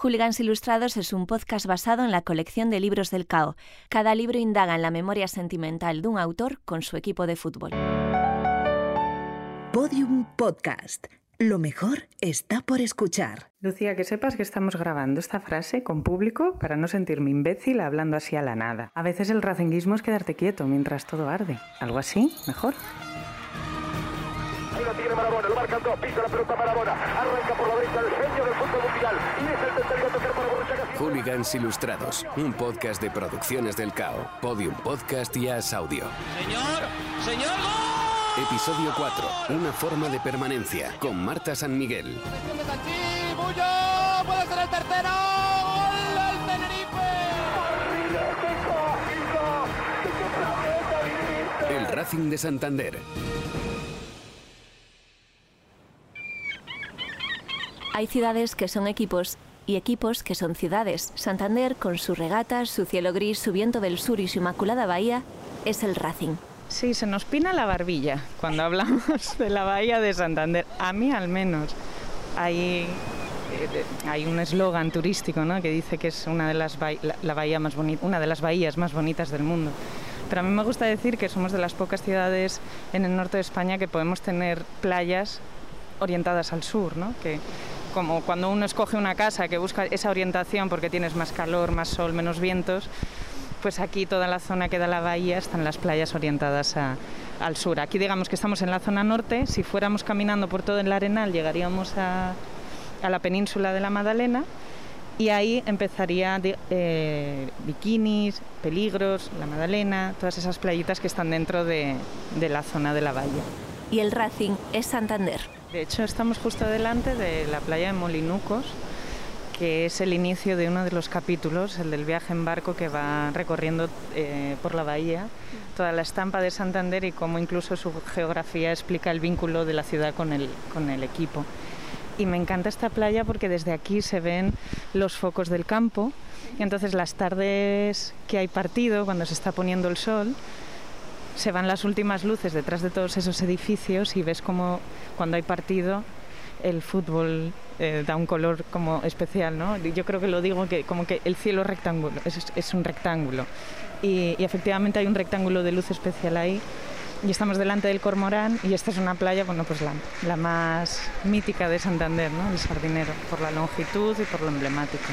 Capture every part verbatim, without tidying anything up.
Hooligans Ilustrados es un podcast basado en la colección de libros del C A O. Cada libro indaga en la memoria sentimental de un autor con su equipo de fútbol. Podium Podcast. Lo mejor está por escuchar. Lucía, que sepas que estamos grabando esta frase con público para no sentirme imbécil hablando así a la nada. A veces el racinguismo es quedarte quieto mientras todo arde. ¿Algo así? ¿Mejor? Ahí la tiene Marabona, lo marcan dos, pisa la pelota Marabona, arranca por la derecha el genio del fútbol mundial y es el tercero a tocar para Borruchaga. Hooligans Ilustrados, un podcast de producciones del C A O, Podium Podcast y As Audio. Señor, señor, ¡gol! Episodio cuatro, una forma de permanencia, con Marta San Miguel. ¡Bullo! ¡Puede ser el tercero! ¡Gol del Tenerife! El Racing de Santander. Hay ciudades que son equipos y equipos que son ciudades. Santander, con sus regatas, su cielo gris, su viento del sur y su inmaculada bahía, es el Racing. Sí, se nos pina la barbilla cuando hablamos de la bahía de Santander. A mí al menos. Hay, eh, hay un eslogan turístico, ¿no?, que dice que es una de las bah- la, la bahía más bonita, una de las bahías más bonitas del mundo. Pero a mí me gusta decir que somos de las pocas ciudades en el norte de España que podemos tener playas orientadas al sur, ¿no? Que como cuando uno escoge una casa que busca esa orientación porque tienes más calor, más sol, menos vientos, pues aquí toda la zona que da la bahía están las playas orientadas a, al sur. Aquí digamos que estamos en la zona norte. Si fuéramos caminando por todo el Arenal llegaríamos a, a la península de la Madalena y ahí empezaría eh, Bikinis, Peligros, la Madalena, todas esas playitas que están dentro de, de la zona de la bahía. Y el Racing es Santander. De hecho, estamos justo delante de la playa de Molinucos, que es el inicio de uno de los capítulos, el del viaje en barco que va recorriendo eh, por la bahía, toda la estampa de Santander y cómo incluso su geografía explica el vínculo de la ciudad con el, con el equipo. Y me encanta esta playa porque desde aquí se ven los focos del campo y entonces las tardes que hay partido, cuando se está poniendo el sol, se van las últimas luces detrás de todos esos edificios y ves como cuando hay partido el fútbol eh, da un color como especial, ¿no? Yo creo que lo digo que como que el cielo es rectángulo, es, es un rectángulo y, y efectivamente hay un rectángulo de luz especial ahí y estamos delante del Cormorán y esta es una playa, bueno, pues la, la más mítica de Santander, ¿no? El Sardinero, por la longitud y por lo emblemático.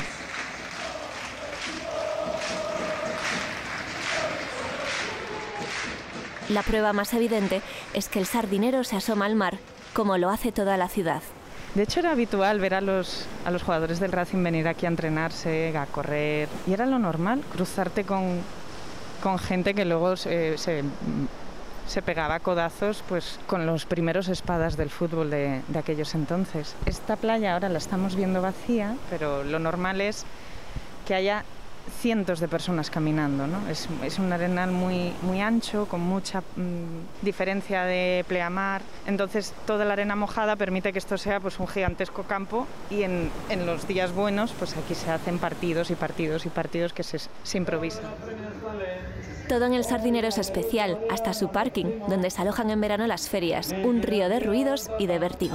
La prueba más evidente es que el Sardinero se asoma al mar, como lo hace toda la ciudad. De hecho, era habitual ver a los, a los jugadores del Racing venir aquí a entrenarse, a correr, y era lo normal, cruzarte con, con gente que luego se, se, se pegaba codazos pues, con los primeros espadas del fútbol de, de aquellos entonces. Esta playa ahora la estamos viendo vacía, pero lo normal es que haya cientos de personas caminando, ¿no? Es, es un arenal muy, muy ancho, con mucha mmm, diferencia de pleamar, entonces toda la arena mojada permite que esto sea pues, un gigantesco campo y en, en los días buenos pues aquí se hacen partidos y partidos y partidos que se, se improvisan. Todo en el Sardinero es especial, hasta su parking, donde se alojan en verano las ferias, un río de ruidos y de vértigo.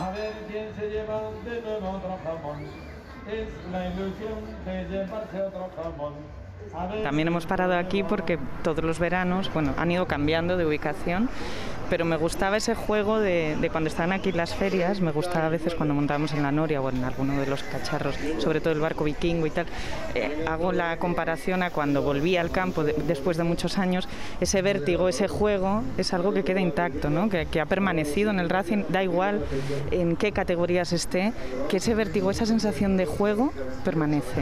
Es la ilusión de llevarse otro jamón. También hemos parado aquí porque todos los veranos, bueno, han ido cambiando de ubicación, pero me gustaba ese juego de, de cuando estaban aquí las ferias, me gustaba a veces cuando montábamos en la Noria o en alguno de los cacharros, sobre todo el barco vikingo y tal, eh, hago la comparación a cuando volví al campo de, después de muchos años, ese vértigo, ese juego es algo que queda intacto, ¿no? que, que ha permanecido en el Racing, da igual en qué categorías esté, que ese vértigo, esa sensación de juego permanece.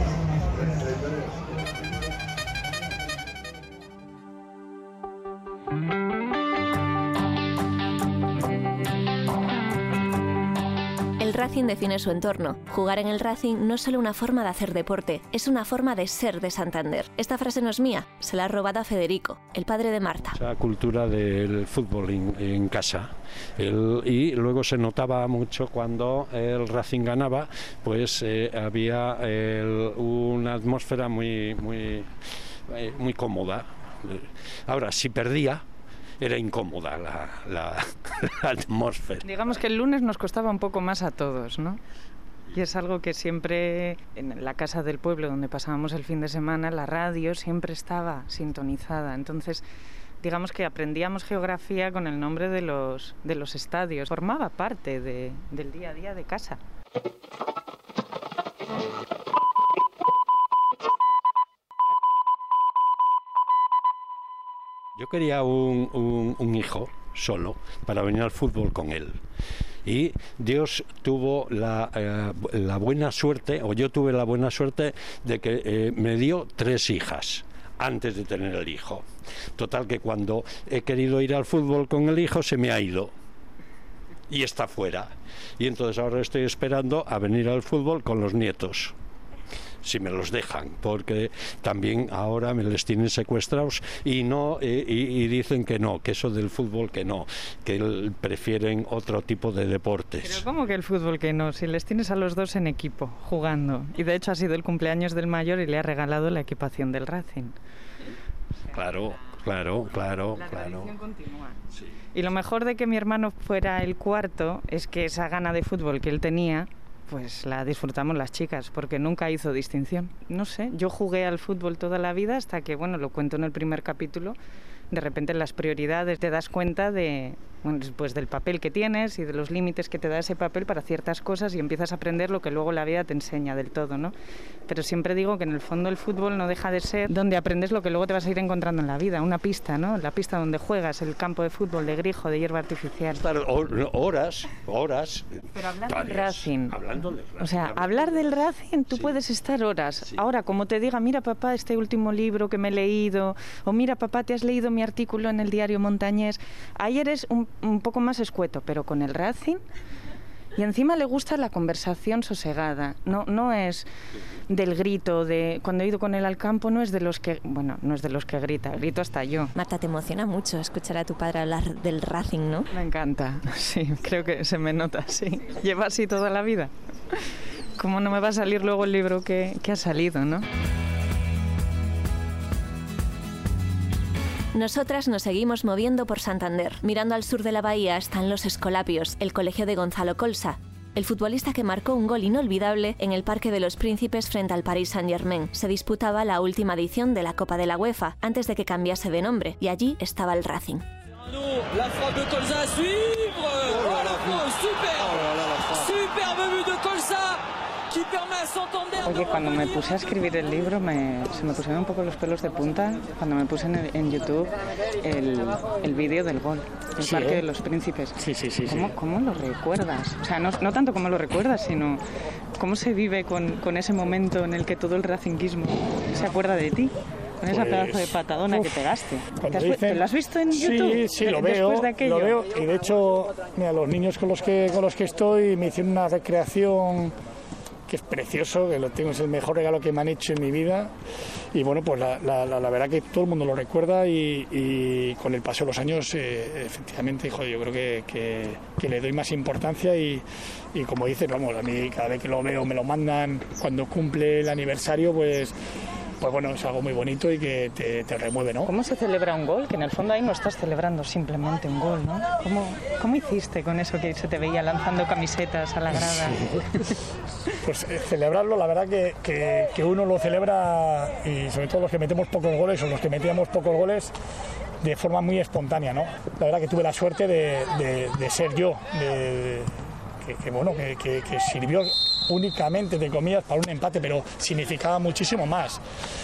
El Racing define su entorno. Jugar en el Racing no es solo una forma de hacer deporte, es una forma de ser de Santander. Esta frase no es mía, se la ha robado a Federico, el padre de Marta. Esa cultura del fútbol en, en casa. El, y luego se notaba mucho cuando el Racing ganaba, pues eh, había el, una atmósfera muy, muy, eh, muy cómoda. Ahora, si perdía, era incómoda la, la, la atmósfera. Digamos que el lunes nos costaba un poco más a todos, ¿no? Y es algo que siempre, en la casa del pueblo donde pasábamos el fin de semana, la radio siempre estaba sintonizada. Entonces, digamos que aprendíamos geografía con el nombre de los, de los estadios. Formaba parte de, del día a día de casa. Yo quería un, un, un hijo solo para venir al fútbol con él. Y Dios tuvo la, eh, la buena suerte, o yo tuve la buena suerte, de que eh, me dio tres hijas antes de tener el hijo. Total que cuando he querido ir al fútbol con el hijo se me ha ido y está fuera. Y entonces ahora estoy esperando a venir al fútbol con los nietos, si me los dejan, porque también ahora me les tienen secuestrados y no y, y dicen que no, que eso del fútbol que no, que prefieren otro tipo de deportes. Pero ¿cómo que el fútbol que no? Si les tienes a los dos en equipo, jugando. Y de hecho ha sido el cumpleaños del mayor y le ha regalado la equipación del Racing. Claro, claro, claro, la claro. tradición continúa. Sí. Y lo mejor de que mi hermano fuera el cuarto es que esa gana de fútbol que él tenía, pues la disfrutamos las chicas, porque nunca hizo distinción. No sé, yo jugué al fútbol toda la vida hasta que, bueno, lo cuento en el primer capítulo, de repente en las prioridades te das cuenta de, bueno, pues del papel que tienes y de los límites que te da ese papel para ciertas cosas y empiezas a aprender lo que luego la vida te enseña del todo, ¿no? Pero siempre digo que en el fondo el fútbol no deja de ser donde aprendes lo que luego te vas a ir encontrando en la vida, una pista, ¿no? La pista donde juegas, el campo de fútbol, de Grijo, de hierba artificial. Horas, horas. Pero hablando del Racing, hablando del Racing, o sea, hablar del Racing, tú sí. puedes estar horas. Sí. Ahora, como te diga, mira papá, este último libro que me he leído, o mira papá, te has leído mi artículo en el diario Montañés, ahí eres un, un poco más escueto, pero con el Racing, y encima le gusta la conversación sosegada, no, no es del grito, de cuando he ido con él al campo, no es de los que, bueno, no es de los que grita, grito hasta yo. Marta, te emociona mucho escuchar a tu padre hablar del Racing, ¿no? Me encanta, sí, creo que se me nota, sí, lleva así toda la vida. ¿Cómo no me va a salir luego el libro que, que ha salido, no? Nosotras nos seguimos moviendo por Santander. Mirando al sur de la bahía están los Escolapios, el colegio de Gonzalo Colsa, el futbolista que marcó un gol inolvidable en el Parque de los Príncipes frente al Paris Saint-Germain. Se disputaba la última edición de la Copa de la UEFA, antes de que cambiase de nombre, y allí estaba el Racing. La frappe de Colsa a suivre. Oh, oh, super, superbe but de Colsa. Oye, cuando me puse a escribir el libro me, se me pusieron un poco los pelos de punta cuando me puse en, en YouTube el, el vídeo del gol, el sí, Parque ¿eh? de los Príncipes. Sí, sí, sí. ¿Cómo, sí. ¿Cómo lo recuerdas? O sea, no, no tanto cómo lo recuerdas, sino cómo se vive con, con ese momento en el que todo el racinguismo se acuerda de ti. Con esa pues, pedazo de patadona uf, que pegaste. ¿Te, has, dicen, ¿Te lo has visto en YouTube? Sí, sí, lo veo, de lo veo. Y de hecho, mira, los niños con los que con los que estoy me hicieron una recreación que es precioso, que lo tengo, es el mejor regalo que me han hecho en mi vida. Y bueno, pues la, la, la, la verdad que todo el mundo lo recuerda y, y con el paso de los años, eh, efectivamente, joder, yo creo que, que, que le doy más importancia y, y como dices, vamos, a mí cada vez que lo veo me lo mandan cuando cumple el aniversario, pues... Pues bueno, es algo muy bonito y que te, te remueve, ¿no? ¿Cómo se celebra un gol? Que en el fondo ahí no estás celebrando simplemente un gol, ¿no? ¿Cómo, cómo hiciste con eso que se te veía lanzando camisetas a la grada? Sí. Pues eh, celebrarlo, la verdad que, que, que uno lo celebra, y sobre todo los que metemos pocos goles o los que metíamos pocos goles, de forma muy espontánea, ¿no? La verdad que tuve la suerte de, de, de ser yo, de, que, que bueno, que, que, que sirvió únicamente, de comillas, para un empate, pero significaba muchísimo más.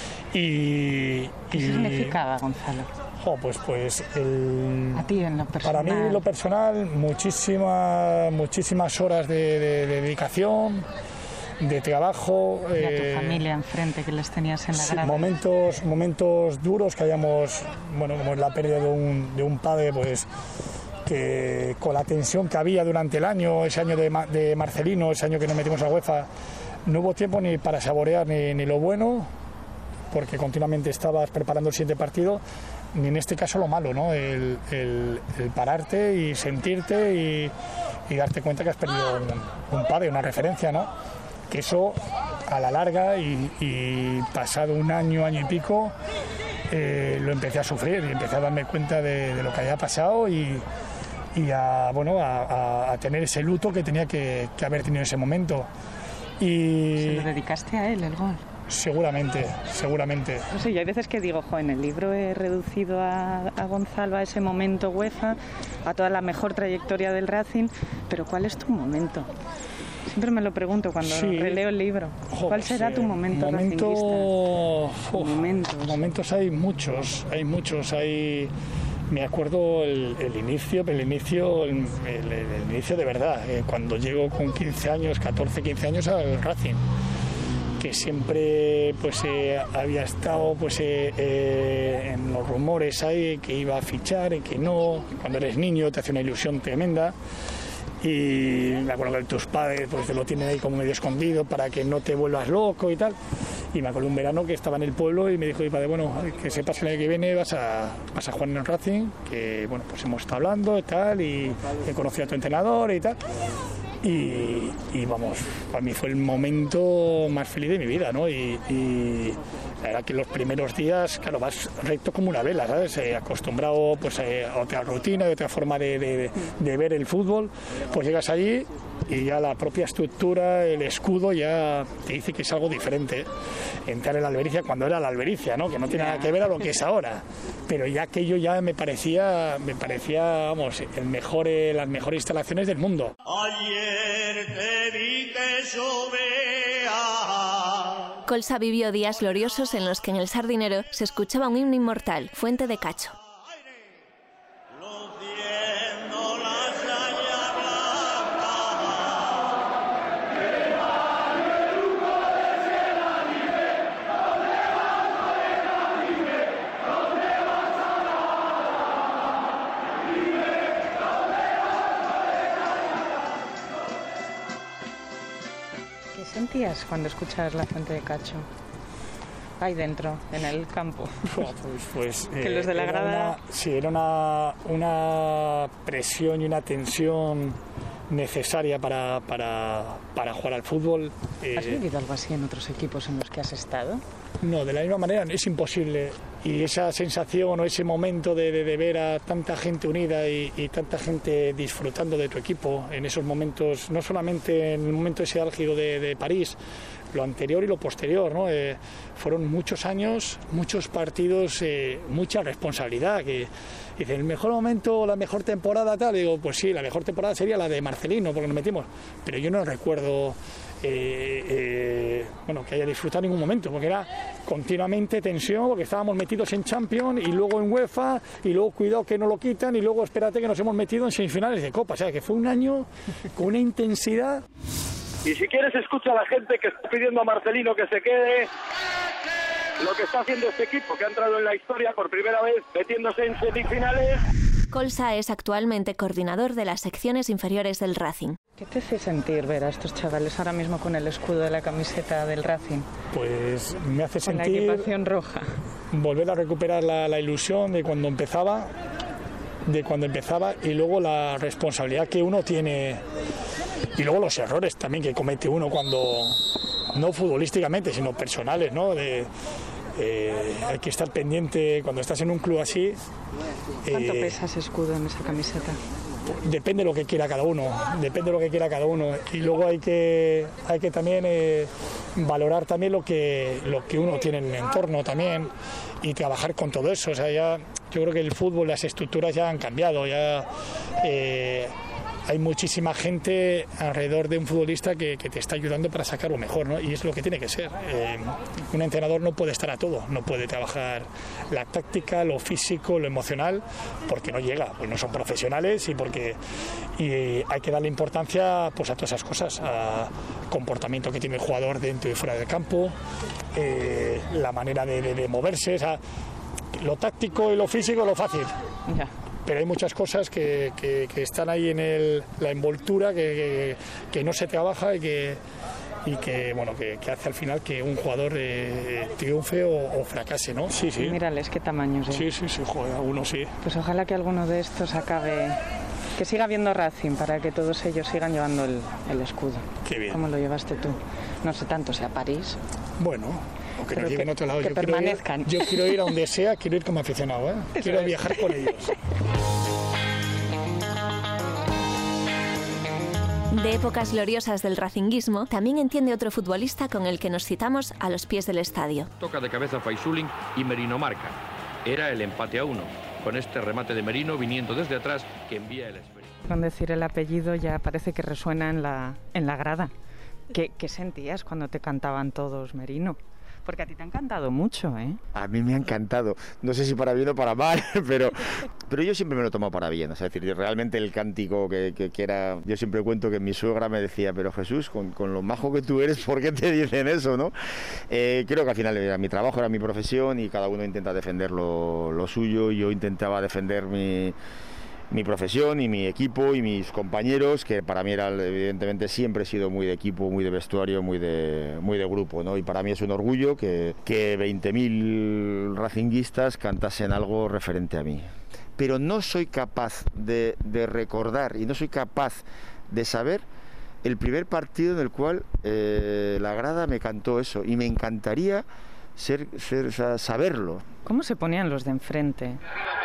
Y, ¿Qué y, significaba, Gonzalo? Oh, pues, pues el, a ti en lo personal. Para mí, en lo personal, muchísimas, muchísimas horas de, de, de dedicación, de trabajo. Y a tu eh, familia enfrente, que les tenías en la grada. Sí, momentos, momentos duros que habíamos, bueno, como es la pérdida de un, de un padre, pues que con la tensión que había durante el año, ese año de, de Marcelino, ese año que nos metimos a UEFA, no hubo tiempo ni para saborear ni, ni lo bueno, porque continuamente estabas preparando el siguiente partido, ni en este caso lo malo, ¿no? El, el, el pararte y sentirte y, y darte cuenta que has perdido un, un padre, una referencia, ¿no? Que eso a la larga y, y pasado un año, año y pico, eh, lo empecé a sufrir y empecé a darme cuenta de, de lo que había pasado y y a, bueno, a, a, a tener ese luto que tenía que, que haber tenido en ese momento. Y ¿Se lo dedicaste a él, el gol? Seguramente, seguramente. No sé, yo hay veces que digo, jo, en el libro he reducido a, a Gonzalo a ese momento UEFA, a toda la mejor trayectoria del Racing, pero ¿cuál es tu momento? Siempre me lo pregunto cuando sí. releo el libro. Jo, ¿Cuál será sí. tu momento momento... racinguista? Uf, momentos. Momentos hay muchos, hay muchos, hay... Me acuerdo el, el inicio, el inicio, el, el, el inicio de verdad, eh, cuando llego con quince años, catorce, quince años al Racing, que siempre pues eh, había estado pues eh, eh, en los rumores ahí que iba a fichar y que no. Cuando eres niño te hace una ilusión tremenda. Y me acuerdo que tus padres pues te lo tienen ahí como medio escondido para que no te vuelvas loco y tal. Y me acuerdo un verano que estaba en el pueblo y me dijo mi padre, bueno, que sepas que el año que viene vas a, vas a jugar en el Racing, que bueno, pues hemos estado hablando y tal, y he conocido a tu entrenador y tal. Y, y vamos, para mí fue el momento más feliz de mi vida, ¿no? Y, y la verdad que los primeros días, claro, vas recto como una vela, ¿sabes? Eh, acostumbrado pues, eh, a otra rutina, a otra forma de, de, de ver el fútbol, pues llegas allí y ya la propia estructura, el escudo ya te dice que es algo diferente. Entrar en la Albericia cuando era la Albericia, ¿no? Que no tiene nada que ver a lo que es ahora. Pero ya aquello ya me parecía, me parecía, vamos, el mejor, eh, las mejores instalaciones del mundo. Ayer te vi que llovea. Colsa vivió días gloriosos en los que en el Sardinero se escuchaba un himno inmortal, Fuente de Cacho. ¿Qué sentías cuando escuchabas la Fuente de Cacho? Ahí dentro, en el campo. Pues, pues que los de la grada... Una, sí, era una, una presión y una tensión necesaria para, para, para jugar al fútbol. ¿Has eh, vivido algo así en otros equipos en los que has estado? No, de la misma manera es imposible. Y esa sensación o ese momento de, de, de ver a tanta gente unida y, y tanta gente disfrutando de tu equipo en esos momentos, no solamente en el momento ese álgido de, de París, lo anterior y lo posterior, ¿no? Eh, fueron muchos años, muchos partidos, eh, mucha responsabilidad. Que dice, el mejor momento, la mejor temporada, tal. Digo, pues sí, la mejor temporada sería la de Marcelino, porque nos metimos. Pero yo no recuerdo eh, eh, bueno, que haya disfrutado en ningún momento, porque era continuamente tensión, porque estábamos metidos en Champions y luego en UEFA, y luego cuidado que no lo quitan, y luego espérate que nos hemos metido en semifinales de Copa. O sea, que fue un año con una intensidad. Y si quieres, escucha a la gente que está pidiendo a Marcelino que se quede. Lo que está haciendo este equipo, que ha entrado en la historia por primera vez metiéndose en semifinales. Colsa es actualmente coordinador de las secciones inferiores del Racing. ¿Qué te hace sentir ver a estos chavales ahora mismo con el escudo de la camiseta del Racing? Pues me hace sentir... Con la equipación roja. Volver a recuperar la, la ilusión de cuando empezaba, de cuando empezaba y luego la responsabilidad que uno tiene... Y luego los errores también que comete uno cuando, no futbolísticamente, sino personales, ¿no? De, eh, hay que estar pendiente cuando estás en un club así. ¿Cuánto eh, pesa ese escudo en esa camiseta? Depende de lo que quiera cada uno, depende de lo que quiera cada uno. Y luego hay que, hay que también eh, valorar también lo que, lo que uno tiene en el entorno también y trabajar con todo eso. O sea, ya, yo creo que el fútbol, las estructuras ya han cambiado, ya... Eh, hay muchísima gente alrededor de un futbolista que, que te está ayudando para sacar lo mejor, ¿no? Y es lo que tiene que ser. Eh, un entrenador no puede estar a todo, no puede trabajar la táctica, lo físico, lo emocional, porque no llega, pues no son profesionales y porque y hay que darle importancia pues, a todas esas cosas, a comportamiento que tiene el jugador dentro y fuera del campo, eh, la manera de, de, de moverse, o sea, lo táctico y lo físico, lo fácil. Ya. Pero hay muchas cosas que, que, que están ahí en el, la envoltura que, que, que no se trabaja y que, y que bueno que, que hace al final que un jugador eh, triunfe o, o fracase, ¿no? Sí, sí. Mírales qué tamaños. ¿Eh? Sí, sí, sí, joder, algunos sí. Pues ojalá que alguno de estos acabe, que siga viendo Racing para que todos ellos sigan llevando el, el escudo. Qué bien. ¿Cómo lo llevaste tú? No sé tanto, sea París. Bueno. O que nos lleven a otro lado. Que yo permanezcan. Quiero ir, yo quiero ir a donde sea, quiero ir como aficionado, ¿eh? Quiero es. viajar con ellos. De épocas gloriosas del racinguismo, también entiende otro futbolista con el que nos citamos a los pies del estadio. Toca de cabeza Faisulin y Merino marca. Era el empate a uno, con este remate de Merino viniendo desde atrás que envía el esférico. Con decir el apellido ya parece que resuena en la, en la grada. ¿Qué, ¿Qué sentías cuando te cantaban todos Merino? Porque a ti te han cantado mucho, ¿eh? A mí me ha encantado. No sé si para bien o para mal, pero, pero yo siempre me lo he tomado para bien. O sea, es decir, realmente el cántico que, que, que era... Yo siempre cuento que mi suegra me decía, pero Jesús, con, con lo majo que tú eres, ¿por qué te dicen eso, no? Eh, creo que al final era mi trabajo, era mi profesión y cada uno intenta defender lo, lo suyo. Yo intentaba defender mi... mi profesión y mi equipo y mis compañeros, que para mí era, evidentemente siempre he sido muy de equipo, muy de vestuario, muy de, muy de grupo, ¿no? Y para mí es un orgullo que, que veinte mil racinguistas cantasen algo referente a mí. Pero no soy capaz de, de recordar y no soy capaz de saber el primer partido en el cual eh, la grada me cantó eso, y me encantaría ser, ser, o sea, saberlo. ¿Cómo se ponían los de enfrente?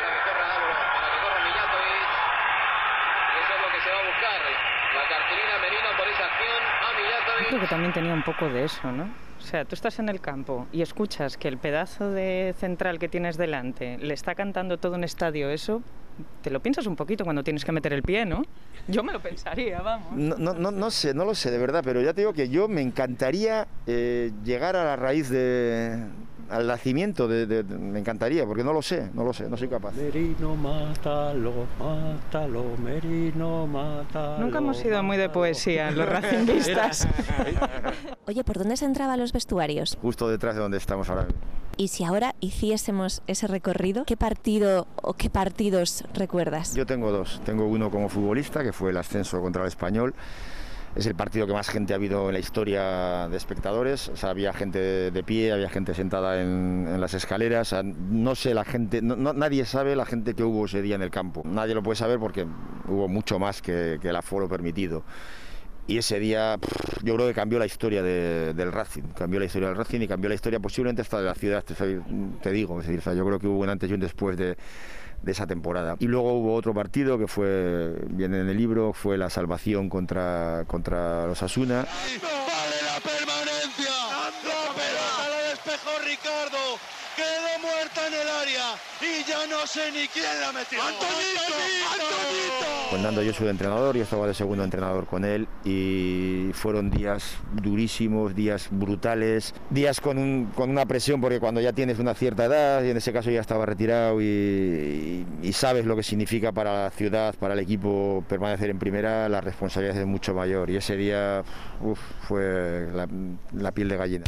Creo que también tenía un poco de eso, ¿no? O sea, tú estás en el campo y escuchas que el pedazo de central que tienes delante le está cantando todo un estadio eso, te lo piensas un poquito cuando tienes que meter el pie, ¿no? Yo me lo pensaría, vamos. No, no, no, no sé, no lo sé de verdad, pero ya te digo que yo me encantaría eh, llegar a la raíz de... al nacimiento de, de, de, me encantaría, porque no lo sé, no lo sé, no soy capaz. Merino, mátalo, mátalo, Merino, mátalo. Nunca hemos sido muy de poesía, los racinguistas. Oye, ¿por dónde se entraba a los vestuarios? Justo detrás de donde estamos ahora. Y si ahora hiciésemos ese recorrido, ¿qué partido o qué partidos recuerdas? Yo tengo dos. Tengo uno como futbolista, que fue el ascenso contra el Español. Es el partido que más gente ha habido en la historia de espectadores. O sea, había gente de pie, había gente sentada en, en las escaleras. O sea, no sé la gente, no, no, nadie sabe la gente que hubo ese día en el campo. Nadie lo puede saber porque hubo mucho más que, que el aforo permitido. Y ese día pff, yo creo que cambió la historia de, del Racing, cambió la historia del Racing y cambió la historia posiblemente hasta de la ciudad, te, te digo. Es decir, o sea, yo creo que hubo un antes y un después de, de esa temporada. Y luego hubo otro partido que fue, viene en el libro, fue la salvación contra, contra los Osasuna. ¡Vale la permanencia! ¡La pelota la despejó Ricardo! Quedó muerta en el área y ya no sé ni quién la metió. ¡Antonito! ¡Antonito! Con Nando yo soy entrenador, yo estaba de segundo entrenador con él y fueron días durísimos, días brutales, días con, un, con una presión porque cuando ya tienes una cierta edad, y en ese caso ya estaba retirado y, y, y sabes lo que significa para la ciudad, para el equipo permanecer en primera, la responsabilidad es mucho mayor y ese día uf, fue la, la piel de gallina.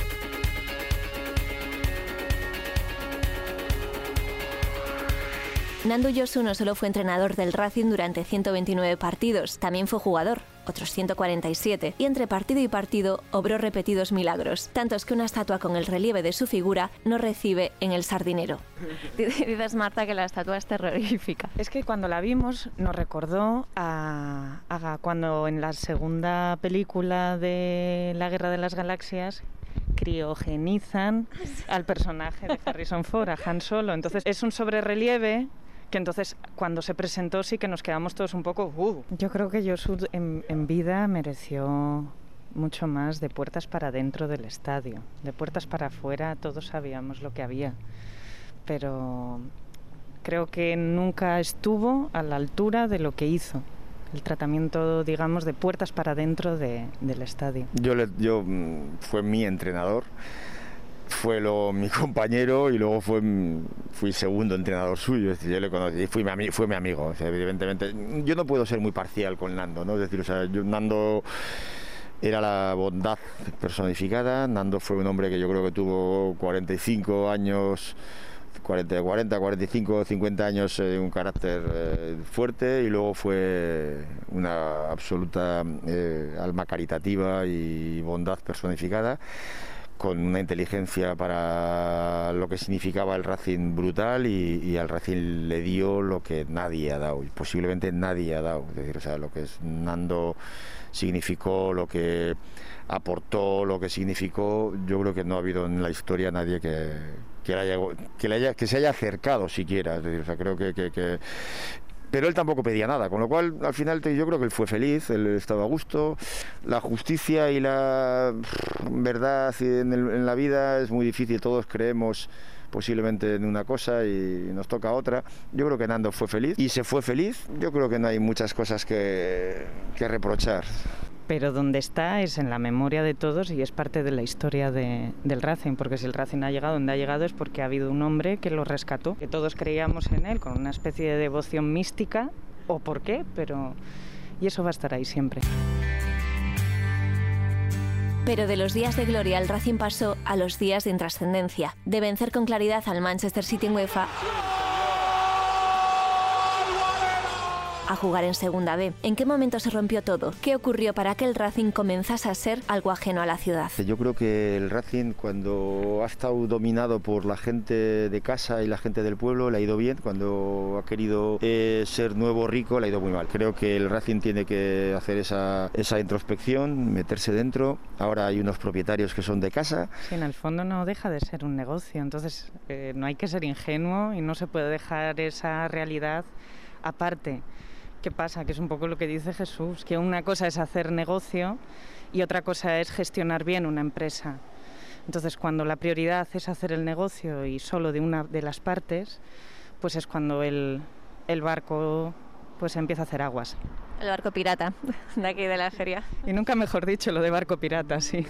Nando Yosu no solo fue entrenador del Racing durante ciento veintinueve partidos, también fue jugador, otros ciento cuarenta y siete, y entre partido y partido obró repetidos milagros, tantos que una estatua con el relieve de su figura no recibe en el Sardinero. Dices, Marta, que la estatua es terrorífica. Es que cuando la vimos nos recordó a, a cuando en la segunda película de La Guerra de las Galaxias criogenizan al personaje de Harrison Ford, a Han Solo. Entonces es un sobrerrelieve que entonces cuando se presentó sí que nos quedamos todos un poco... Uh. Yo creo que Yosu en, en vida mereció mucho más de puertas para adentro del estadio. De puertas para afuera todos sabíamos lo que había, pero creo que nunca estuvo a la altura de lo que hizo. El tratamiento, digamos, de puertas para adentro de, del estadio. Yo, le, yo fue mi entrenador, fue lo, mi compañero y luego fue, fui segundo entrenador suyo. Es decir, yo le conocí, fui mi, fue mi amigo. O sea, evidentemente, yo no puedo ser muy parcial con Nando, ¿no? Es decir, o sea, yo, Nando era la bondad personificada. Nando fue un hombre que yo creo que tuvo cuarenta y cinco años. cuarenta, cuarenta y cinco, cincuenta años de eh, un carácter eh, fuerte y luego fue una absoluta eh, alma caritativa y bondad personificada, con una inteligencia para lo que significaba el Racing brutal y, y al Racing le dio lo que nadie ha dado, y posiblemente nadie ha dado. Es decir, o sea, lo que es Nando significó, lo que aportó, lo que significó, yo creo que no ha habido en la historia nadie que, que, le haya, que, le haya, que se haya acercado siquiera. Es decir, o sea, creo que, que, que pero él tampoco pedía nada, con lo cual al final yo creo que él fue feliz, él estaba a gusto. La justicia y la verdad en, el, en la vida es muy difícil, todos creemos posiblemente en una cosa y nos toca otra. Yo creo que Nando fue feliz y se fue feliz. Yo creo que no hay muchas cosas que, que reprochar. Pero donde está es en la memoria de todos y es parte de la historia de, del Racing, porque si el Racing ha llegado donde ha llegado es porque ha habido un hombre que lo rescató, que todos creíamos en él con una especie de devoción mística, o por qué, pero... y eso va a estar ahí siempre. Pero de los días de gloria el Racing pasó a los días de intrascendencia, de vencer con claridad al Manchester City en UEFA a jugar en Segunda B. ¿En qué momento se rompió todo? ¿Qué ocurrió para que el Racing comenzase a ser algo ajeno a la ciudad? Yo creo que el Racing, cuando ha estado dominado por la gente de casa y la gente del pueblo, le ha ido bien. Cuando ha querido eh, ser nuevo rico, le ha ido muy mal. Creo que el Racing tiene que hacer esa, esa introspección, meterse dentro. Ahora hay unos propietarios que son de casa. Sí, en el fondo no deja de ser un negocio, entonces eh, no hay que ser ingenuo y no se puede dejar esa realidad aparte. ¿Qué pasa? Que es un poco lo que dice Jesús, que una cosa es hacer negocio y otra cosa es gestionar bien una empresa. Entonces, cuando la prioridad es hacer el negocio y solo de una de las partes, pues es cuando el, el barco pues empieza a hacer aguas. El barco pirata, de aquí de la feria. Y nunca mejor dicho lo de barco pirata, sí.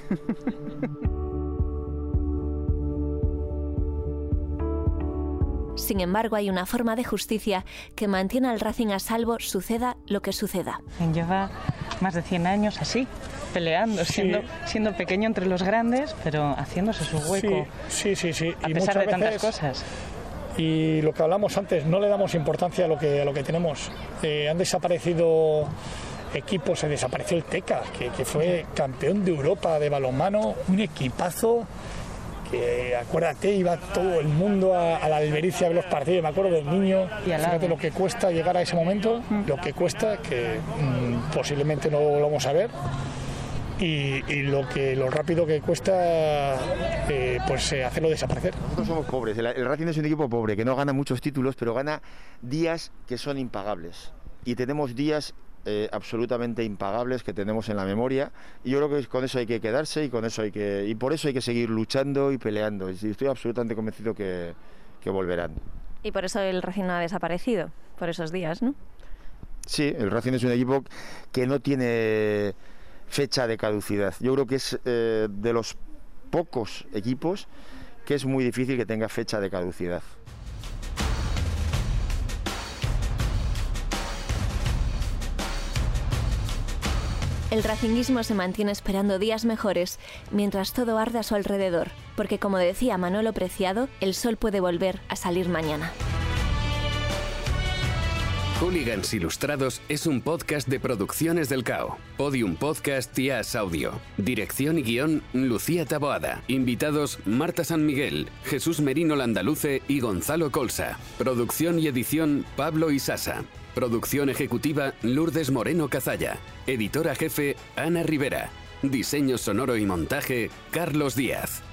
Sin embargo, hay una forma de justicia que mantiene al Racing a salvo, suceda lo que suceda. Lleva más de cien años así, peleando, sí. siendo, siendo pequeño entre los grandes, pero haciéndose su hueco. Sí, sí, sí. sí. A y pesar de tantas veces, cosas. Y lo que hablamos antes, no le damos importancia a lo que, a lo que tenemos. Eh, han desaparecido equipos, se desapareció el Teca, que, que fue campeón de Europa de balonmano, un equipazo. Que, acuérdate, iba todo el mundo a, a la Albericia a ver los partidos, me acuerdo del niño, fíjate lo que cuesta llegar a ese momento, mm. lo que cuesta, que mm, posiblemente no lo vamos a ver, y, y lo que lo rápido que cuesta eh, pues eh, hacerlo desaparecer. Nosotros somos pobres, el, el Racing es un equipo pobre, que no gana muchos títulos, pero gana días que son impagables, y tenemos días Eh, absolutamente impagables que tenemos en la memoria, y yo creo que con eso hay que quedarse y con eso hay que y por eso hay que seguir luchando y peleando, y estoy absolutamente convencido que, que volverán. Y por eso el Racing no ha desaparecido, por esos días, ¿no? Sí, el Racing es un equipo que no tiene fecha de caducidad. Yo creo que es eh, de los pocos equipos que es muy difícil que tenga fecha de caducidad. El racinguismo se mantiene esperando días mejores mientras todo arde a su alrededor, porque como decía Manolo Preciado, el sol puede volver a salir mañana. Hooligans Ilustrados es un podcast de Producciones del Cao. Podium Podcast y As Audio. Dirección y guión, Lucía Taboada. Invitados, Marta San Miguel, Jesús Merino Landaluce y Gonzalo Colsa. Producción y edición, Pablo Isasa. Producción ejecutiva, Lourdes Moreno Cazalla. Editora jefe, Ana Rivera. Diseño sonoro y montaje, Carlos Díaz.